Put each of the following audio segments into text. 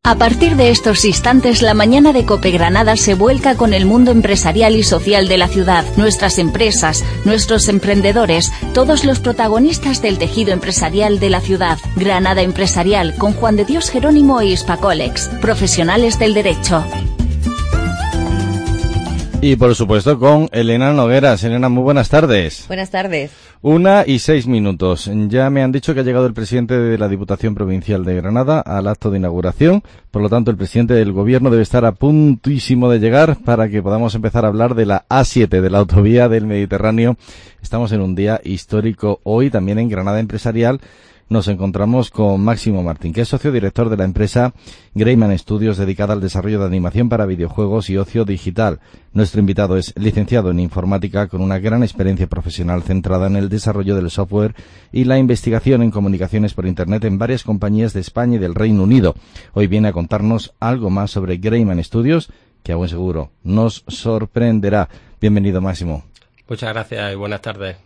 A partir de estos instantes, la mañana de COPE Granada se vuelca con el mundo empresarial y social de la ciudad, nuestras empresas, nuestros emprendedores, todos los protagonistas del tejido empresarial de la ciudad. Granada Empresarial, con Juan de Dios Jerónimo e Hispacolex, profesionales del derecho. Y por supuesto con Elena Nogueras. Elena, muy buenas tardes. Buenas tardes. 1:06. Ya me han dicho que ha llegado el presidente de la Diputación Provincial de Granada al acto de inauguración. Por lo tanto, el presidente del Gobierno debe estar a puntísimo de llegar para que podamos empezar a hablar de la A7, de la autovía del Mediterráneo. Estamos en un día histórico hoy, también en Granada Empresarial. Nos encontramos con Máximo Martín, que es socio director de la empresa Greyman Studios, dedicada al desarrollo de animación para videojuegos y ocio digital. Nuestro invitado es licenciado en informática con una gran experiencia profesional centrada en el desarrollo del software y la investigación en comunicaciones por Internet en varias compañías de España y del Reino Unido. Hoy viene a contarnos algo más sobre Greyman Studios, que a buen seguro nos sorprenderá. Bienvenido, Máximo. Muchas gracias y buenas tardes.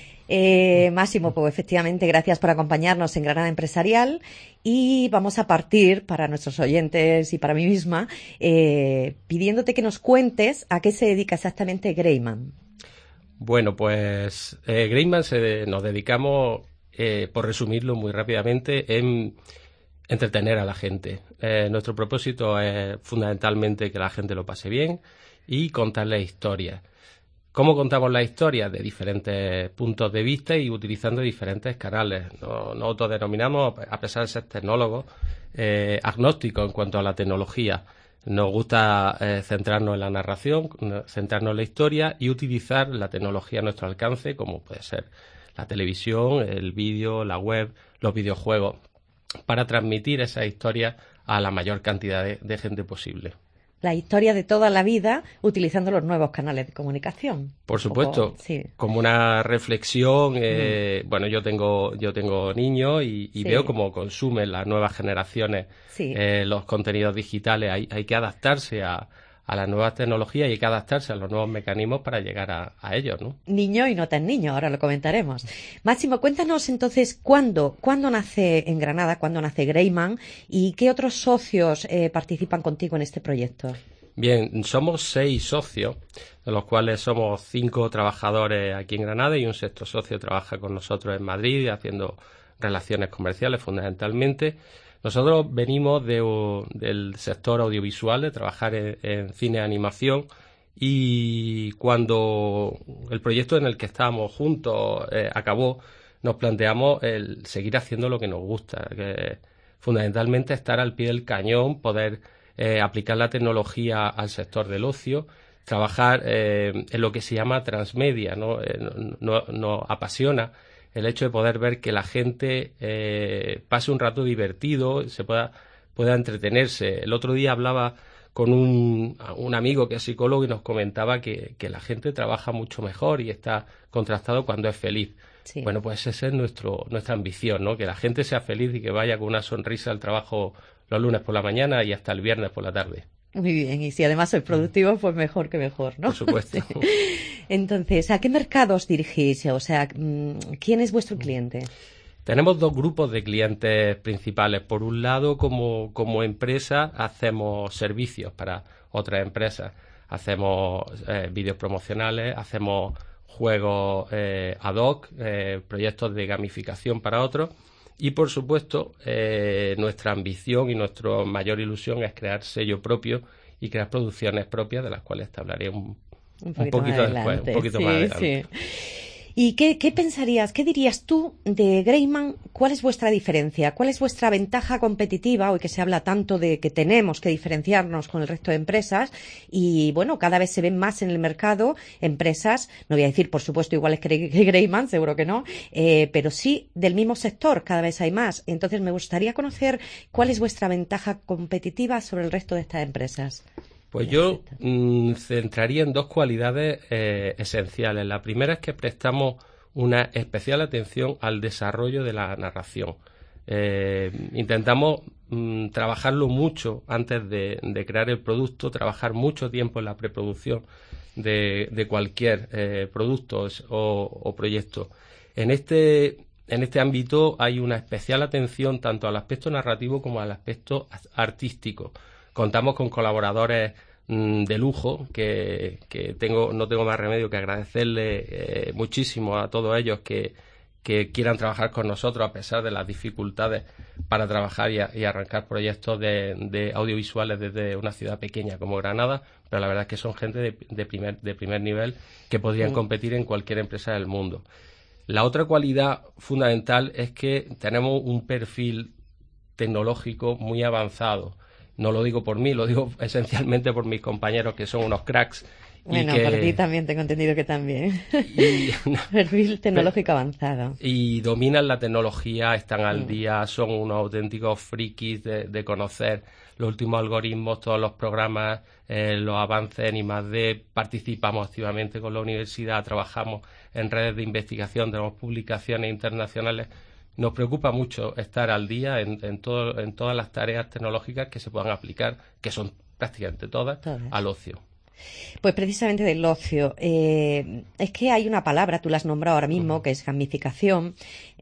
Máximo, pues efectivamente, gracias por acompañarnos en Granada Empresarial y vamos a partir, para nuestros oyentes y para mí misma, pidiéndote que nos cuentes a qué se dedica exactamente Greyman. Bueno, pues Greyman nos dedicamos, por resumirlo muy rápidamente, en entretener a la gente. Nuestro propósito es fundamentalmente que la gente lo pase bien y contarle historias. ¿Cómo contamos la historia? De diferentes puntos de vista y utilizando diferentes canales. Nos autodenominamos, a pesar de ser tecnólogos, agnósticos en cuanto a la tecnología. Nos gusta centrarnos en la narración, centrarnos en la historia y utilizar la tecnología a nuestro alcance, como puede ser la televisión, el vídeo, la web, los videojuegos, para transmitir esa historia a la mayor cantidad de gente posible. La historia de toda la vida utilizando los nuevos canales de comunicación. Por supuesto, sí. Como una reflexión, bueno, yo tengo niños y Sí. veo cómo consumen las nuevas generaciones Sí. los contenidos digitales. Hay que adaptarse a las nuevas tecnologías y hay que adaptarse a los nuevos mecanismos para llegar a ellos, ¿no? Niño y no tan niño, ahora lo comentaremos. Máximo, cuéntanos entonces cuándo nace en Granada, cuándo nace Greyman y qué otros socios participan contigo en este proyecto. Bien, somos 6 socios, de los cuales somos 5 trabajadores aquí en Granada y un sexto socio trabaja con nosotros en Madrid haciendo relaciones comerciales fundamentalmente. Nosotros venimos del sector audiovisual, de trabajar en cine y animación, y cuando el proyecto en el que estábamos juntos acabó, nos planteamos el seguir haciendo lo que nos gusta, que fundamentalmente estar al pie del cañón, poder aplicar la tecnología al sector del ocio, trabajar en lo que se llama transmedia, ¿no? Nos apasiona el hecho de poder ver que la gente pase un rato divertido, pueda entretenerse. El otro día hablaba con un amigo que es psicólogo y nos comentaba que la gente trabaja mucho mejor y está contrastado cuando es feliz. Sí. Bueno, pues esa es nuestra ambición, ¿no? Que la gente sea feliz y que vaya con una sonrisa al trabajo los lunes por la mañana y hasta el viernes por la tarde. Muy bien, y si además sois productivos, pues mejor que mejor, ¿no? Por supuesto. Sí. Entonces, ¿a qué mercados dirigís? O sea, ¿quién es vuestro cliente? Tenemos 2 grupos de clientes principales. Por un lado, como empresa, hacemos servicios para otras empresas. Hacemos vídeos promocionales, hacemos juegos ad hoc, proyectos de gamificación para otros. Y, por supuesto, nuestra ambición y nuestra mayor ilusión es crear sello propio y crear producciones propias, de las cuales te hablaré un poquito después, un poquito más adelante. Sí. ¿Y qué pensarías, qué dirías tú de Greyman? ¿Cuál es vuestra diferencia? ¿Cuál es vuestra ventaja competitiva? Hoy que se habla tanto de que tenemos que diferenciarnos con el resto de empresas y, bueno, cada vez se ven más en el mercado empresas, no voy a decir, por supuesto, iguales que Greyman, seguro que no, pero sí del mismo sector, cada vez hay más. Entonces, me gustaría conocer cuál es vuestra ventaja competitiva sobre el resto de estas empresas. Pues yo centraría en 2 cualidades esenciales. La primera es que prestamos una especial atención al desarrollo de la narración. Intentamos trabajarlo mucho antes de crear el producto, trabajar mucho tiempo en la preproducción de cualquier producto o proyecto. En este en este ámbito hay una especial atención tanto al aspecto narrativo como al aspecto artístico. Contamos con colaboradores de lujo que no tengo más remedio que agradecerle muchísimo a todos ellos que quieran trabajar con nosotros a pesar de las dificultades para trabajar y arrancar proyectos de audiovisuales desde una ciudad pequeña como Granada, pero la verdad es que son gente de primer nivel que podrían competir en cualquier empresa del mundo. La otra cualidad fundamental es que tenemos un perfil tecnológico muy avanzado. No lo digo por mí, lo digo esencialmente por mis compañeros que son unos cracks. Bueno, por ti también tengo entendido que también. Perfil tecnológico avanzado. Y dominan la tecnología, están al día, son unos auténticos frikis de conocer los últimos algoritmos, todos los programas, los avances en I+D. Participamos activamente con la universidad, trabajamos en redes de investigación, tenemos publicaciones internacionales. Nos preocupa mucho estar al día en todas las tareas tecnológicas que se puedan aplicar, que son prácticamente todas, al ocio. Pues precisamente del ocio. Es que hay una palabra, tú la has nombrado ahora mismo, que es gamificación.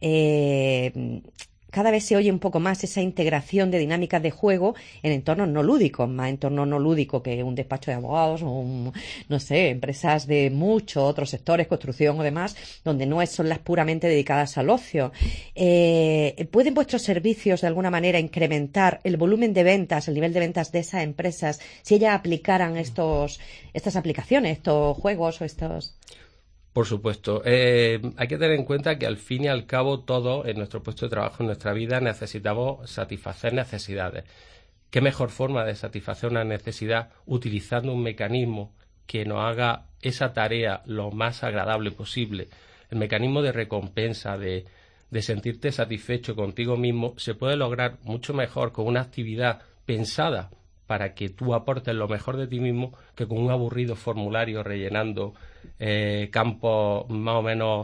Cada vez se oye un poco más esa integración de dinámicas de juego en entornos no lúdicos, más entorno no lúdico que un despacho de abogados o no sé, empresas de muchos otros sectores, construcción o demás, donde no son las puramente dedicadas al ocio. ¿Pueden vuestros servicios de alguna manera incrementar el volumen de ventas, el nivel de ventas de esas empresas si ellas aplicaran estas aplicaciones, estos juegos o estos...? Por supuesto. Hay que tener en cuenta que al fin y al cabo todos en nuestro puesto de trabajo, en nuestra vida, necesitamos satisfacer necesidades. ¿Qué mejor forma de satisfacer una necesidad utilizando un mecanismo que nos haga esa tarea lo más agradable posible? El mecanismo de recompensa, de sentirte satisfecho contigo mismo, se puede lograr mucho mejor con una actividad pensada para que tú aportes lo mejor de ti mismo que con un aburrido formulario rellenando campos más o menos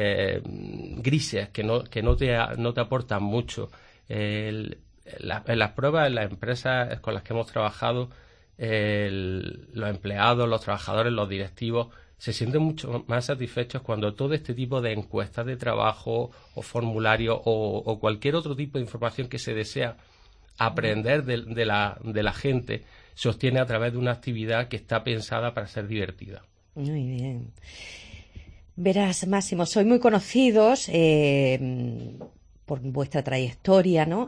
grises que no te aportan mucho. En las pruebas, en las empresas con las que hemos trabajado, los empleados, los trabajadores, los directivos se sienten mucho más satisfechos cuando todo este tipo de encuestas de trabajo o formularios o cualquier otro tipo de información que se desea aprender de la gente se obtiene a través de una actividad que está pensada para ser divertida. Muy bien. Verás, Máximo, sois muy conocidos por vuestra trayectoria, ¿no?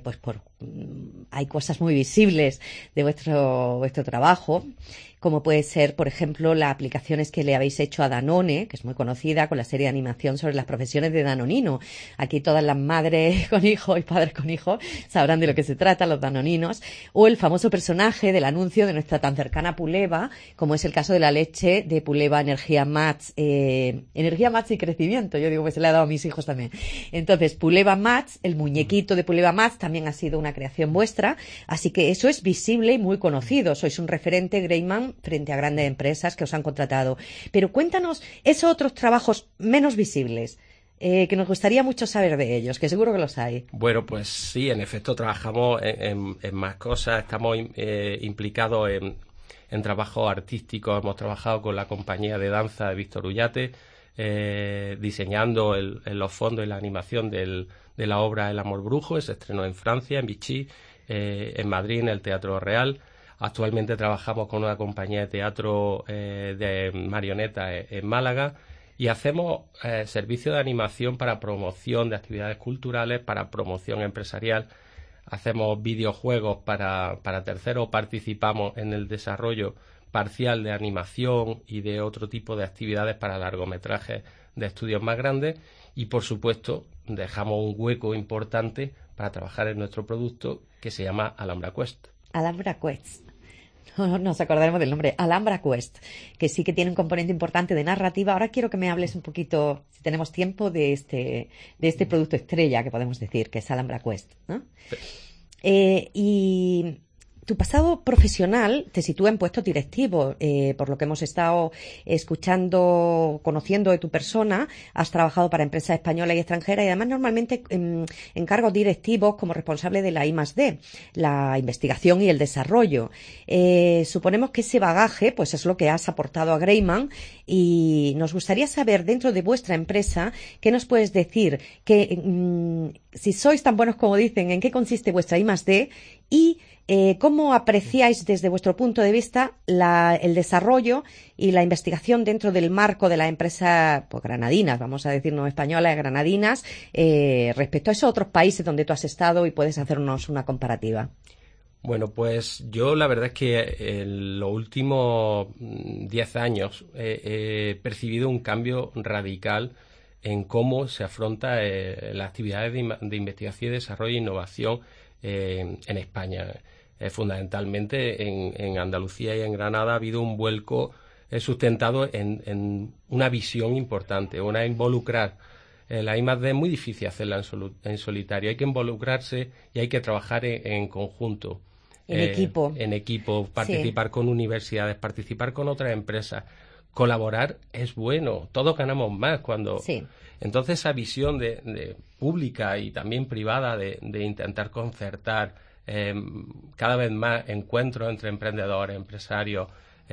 Hay cosas muy visibles de vuestro trabajo, como puede ser, por ejemplo, las aplicaciones que le habéis hecho a Danone, que es muy conocida, con la serie de animación sobre las profesiones de Danonino. Aquí todas las madres con hijos y padres con hijos sabrán de lo que se trata, los danoninos. O el famoso personaje del anuncio de nuestra tan cercana Puleva, como es el caso de la leche de Puleva Energía Mats. Energía Mats y crecimiento, yo digo que se le ha dado a mis hijos también. Entonces, Puleva Mats, el muñequito de Puleva Mats, también ha sido una creación vuestra, así que eso es visible y muy conocido. Sois un referente, Greimann, frente a grandes empresas que os han contratado. Pero cuéntanos esos otros trabajos menos visibles, que nos gustaría mucho saber de ellos, que seguro que los hay. Bueno, pues sí, en efecto trabajamos en más cosas, estamos implicados en trabajos artísticos, hemos trabajado con la compañía de danza de Víctor Ullate, diseñando los fondos y la animación de la obra El amor brujo, se estrenó en Francia, en Vichy, en Madrid, en el Teatro Real. Actualmente trabajamos con una compañía de teatro de marionetas en Málaga y hacemos servicio de animación para promoción de actividades culturales, para promoción empresarial. Hacemos videojuegos para terceros, participamos en el desarrollo parcial de animación y de otro tipo de actividades para largometrajes de estudios más grandes y, por supuesto, dejamos un hueco importante para trabajar en nuestro producto que se llama Alhambra Quest. Alhambra Quest. Nos acordaremos del nombre, Alhambra Quest, que sí que tiene un componente importante de narrativa. Ahora quiero que me hables un poquito, si tenemos tiempo, de este producto estrella, que podemos decir, que es Alhambra Quest, ¿no? Y Tu pasado profesional te sitúa en puestos directivos. Por lo que hemos estado escuchando, conociendo de tu persona, has trabajado para empresas españolas y extranjeras y además normalmente en cargos directivos como responsable de la I+D, la investigación y el desarrollo. Suponemos que ese bagaje pues es lo que has aportado a Greyman y nos gustaría saber dentro de vuestra empresa qué nos puedes decir, si sois tan buenos como dicen, en qué consiste vuestra I+D y ¿cómo apreciáis desde vuestro punto de vista el desarrollo y la investigación dentro del marco de las empresas pues, granadinas, vamos a decir no españolas, granadinas, respecto a esos otros países donde tú has estado y puedes hacernos una comparativa? Bueno, pues yo la verdad es que en los últimos 10 años he percibido un cambio radical en cómo se afronta las actividades de investigación y desarrollo e innovación en España. Fundamentalmente en Andalucía y en Granada ha habido un vuelco sustentado en una visión importante, una involucrar. La I+D es muy difícil hacerla en solitario, hay que involucrarse y hay que trabajar en conjunto. En equipo, participar con universidades, participar con otras empresas. Colaborar es bueno, todos ganamos más cuando... Sí. Entonces esa visión de pública y también privada de intentar concertar cada vez más encuentros entre emprendedores, empresarios,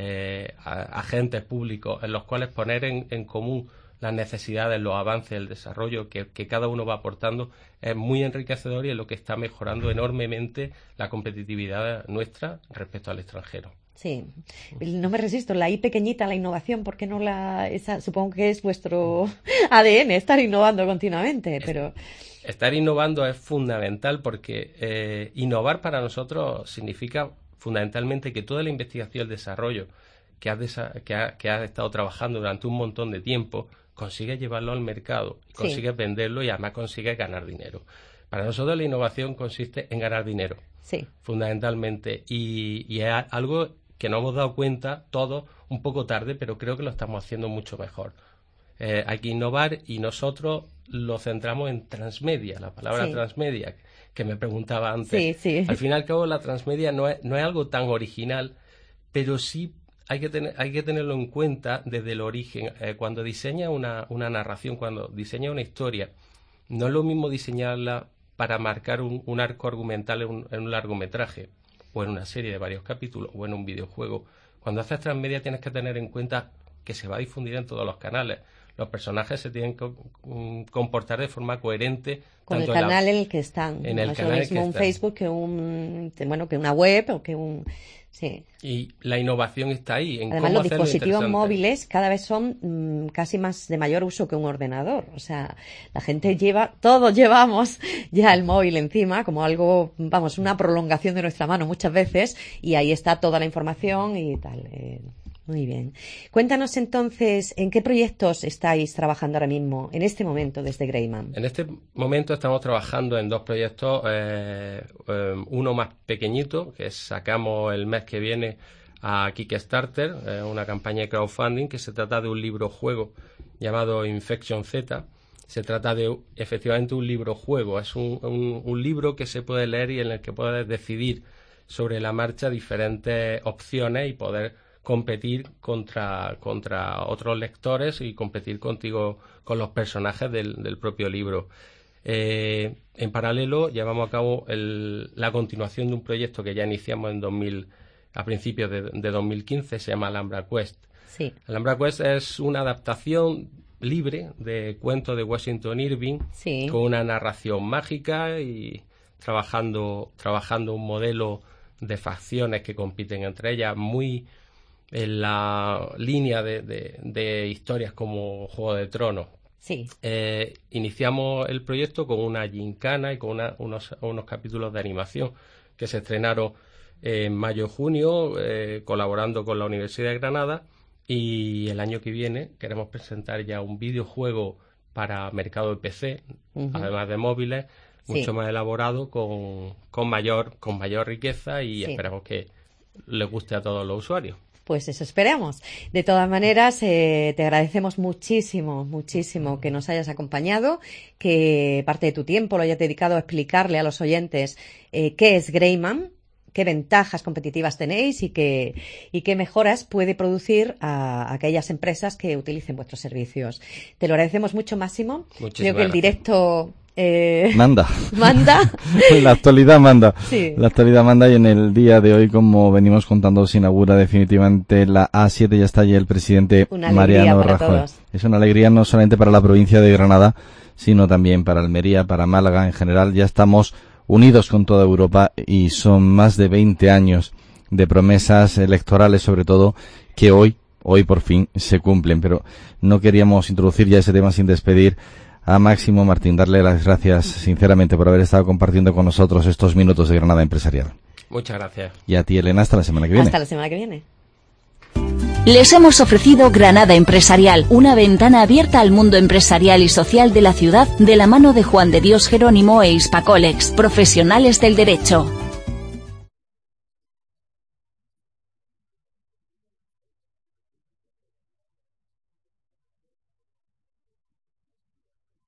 agentes públicos, en los cuales poner en común las necesidades, los avances, el desarrollo que cada uno va aportando, es muy enriquecedor y es lo que está mejorando enormemente la competitividad nuestra respecto al extranjero. Sí, no me resisto. La I pequeñita, la innovación, ¿por qué no supongo que es vuestro ADN, estar innovando continuamente, pero... Estar innovando es fundamental porque innovar para nosotros significa fundamentalmente que toda la investigación y el desarrollo que has estado trabajando durante un montón de tiempo consigues llevarlo al mercado, consigues venderlo y además consigues ganar dinero. Para nosotros la innovación consiste en ganar dinero, fundamentalmente, y es algo que nos hemos dado cuenta todos un poco tarde, pero creo que lo estamos haciendo mucho mejor. Hay que innovar y nosotros lo centramos en transmedia, la palabra transmedia, que me preguntaba antes. Al fin y al cabo, la transmedia no es algo tan original, pero sí hay que tenerlo en cuenta desde el origen. Cuando diseña una narración, cuando diseña una historia, no es lo mismo diseñarla para marcar un arco argumental en un largometraje, o en una serie de varios capítulos, o en un videojuego. Cuando haces transmedia tienes que tener en cuenta que se va a difundir en todos los canales. Los personajes se tienen que comportar de forma coherente con el canal en el que están. En el no es canal lo mismo un Facebook que que una web o que un... Sí. Y la innovación está ahí. Además, los dispositivos móviles cada vez son casi más de mayor uso que un ordenador. O sea, la gente todos llevamos ya el móvil encima como algo, vamos, una prolongación de nuestra mano muchas veces y ahí está toda la información y tal. Muy bien. Cuéntanos entonces, ¿en qué proyectos estáis trabajando ahora mismo, en este momento, desde Greyman? En este momento estamos trabajando en dos proyectos, uno más pequeñito, que sacamos el mes que viene a Kickstarter, una campaña de crowdfunding, que se trata de un libro-juego llamado Infection Z. Se trata de, efectivamente, un libro-juego. Es un libro que se puede leer y en el que puedes decidir sobre la marcha diferentes opciones y poder competir contra otros lectores y competir contigo con los personajes del propio libro. En paralelo llevamos a cabo la continuación de un proyecto que ya iniciamos a principios de 2015, se llama Alhambra Quest. Sí. Alhambra Quest es una adaptación libre de cuentos de Washington Irving, con una narración mágica y trabajando un modelo de facciones que compiten entre ellas muy en la línea de historias como Juego de Tronos. Sí. Iniciamos el proyecto con una gincana y con unos capítulos de animación que se estrenaron en mayo-junio, colaborando con la Universidad de Granada, y el año que viene queremos presentar ya un videojuego para mercado de PC, además de móviles, mucho más elaborado, con mayor riqueza y esperamos que les guste a todos los usuarios. Pues eso esperamos. De todas maneras, te agradecemos muchísimo que nos hayas acompañado, que parte de tu tiempo lo hayas dedicado a explicarle a los oyentes qué es Greyman, qué ventajas competitivas tenéis y qué mejoras puede producir a aquellas empresas que utilicen vuestros servicios. Te lo agradecemos mucho, Máximo. Muchísimas Creo que el gracias. directo manda. Sí. La actualidad manda y en el día de hoy, como venimos contando, se inaugura definitivamente la A7. Ya está allí el presidente Mariano Rajoy. Todos. Es una alegría no solamente para la provincia de Granada, sino también para Almería, para Málaga en general. Ya estamos unidos con toda Europa y son más de 20 años de promesas electorales, sobre todo, que hoy por fin se cumplen. Pero no queríamos introducir ya ese tema sin despedir a Máximo Martín, darle las gracias sinceramente por haber estado compartiendo con nosotros estos minutos de Granada Empresarial. Muchas gracias. Y a ti, Elena, hasta la semana que viene. Hasta la semana que viene. Les hemos ofrecido Granada Empresarial, una ventana abierta al mundo empresarial y social de la ciudad de la mano de Juan de Dios Jerónimo e Hispacolex, profesionales del derecho.